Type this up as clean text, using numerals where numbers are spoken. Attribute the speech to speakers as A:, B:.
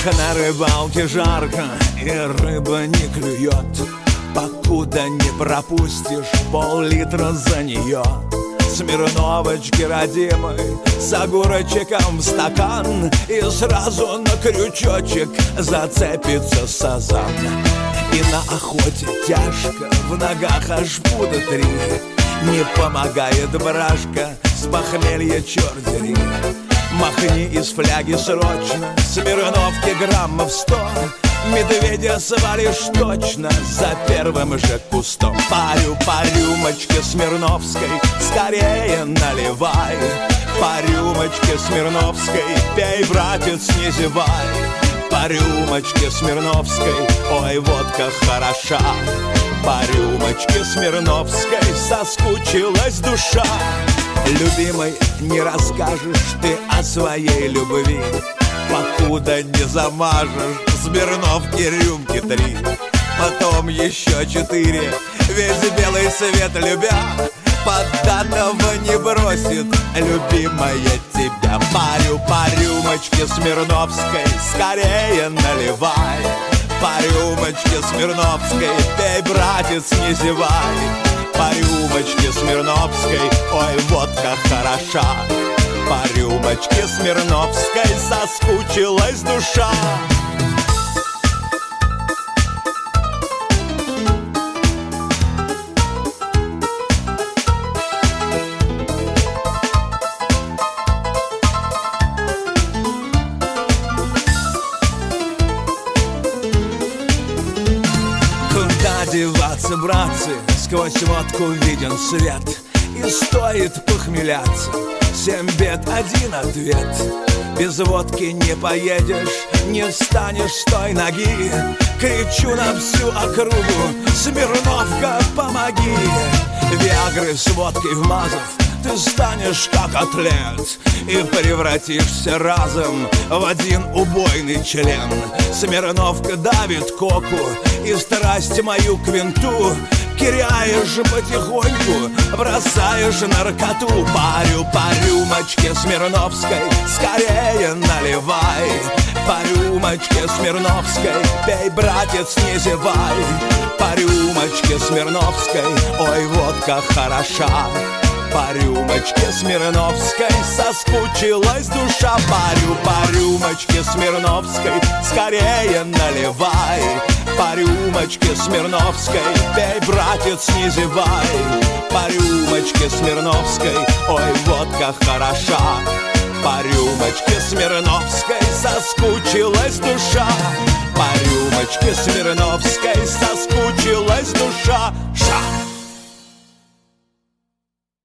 A: Эх, на рыбалке жарко и рыба не клюет, покуда не пропустишь пол-литра за нее. Смирновочки родимой с огурчиком в стакан, и сразу на крючочек зацепится сазан. И на охоте тяжко, в ногах аж пуда 3. Не помогает брашка, с похмелья черт дери. Махни из фляги срочно, Смирновки граммов 100. Медведя свалишь точно за первым же кустом. Парю по рюмочке Смирновской, скорее наливай. По рюмочке Смирновской, пей, братец, не зевай. По рюмочке Смирновской, ой, водка хороша. По рюмочке Смирновской соскучилась душа. Любимой, не расскажешь ты о своей любви, покуда не замажешь Смирновки рюмки 3. Потом еще 4, весь белый свет любя, подданного не бросит любимая тебя. Парю по рюмочке Смирновской, скорее наливай. По рюмочке Смирновской, пей, братец, не зевай. По рюмочке Смирновской, ой, водка хороша. По рюмочке Смирновской соскучилась душа. Куда деваться, братцы, сквозь водку виден свет. И стоит похмеляться, 7 бед, 1 ответ. Без водки не поедешь, не встанешь с той ноги. Кричу на всю округу: Смирновка, помоги! Виагры с водкой вмазав, ты станешь как атлет и превратишься разом в один убойный член. Смирновка давит коку и страсть мою к винту. Киряешь потихоньку, бросаешь наркоту. Парю по рюмочке Смирновской, скорее наливай. По рюмочке Смирновской, пей, братец, не зевай. По рюмочке Смирновской, ой, водка хороша. По рюмочке Смирновской соскучилась душа. Парю по рюмочке Смирновской, скорее наливай. По рюмочке Смирновской, пей, братец, не зевай. По рюмочке Смирновской, ой, водка хороша. По рюмочке Смирновской соскучилась душа. По рюмочке Смирновской.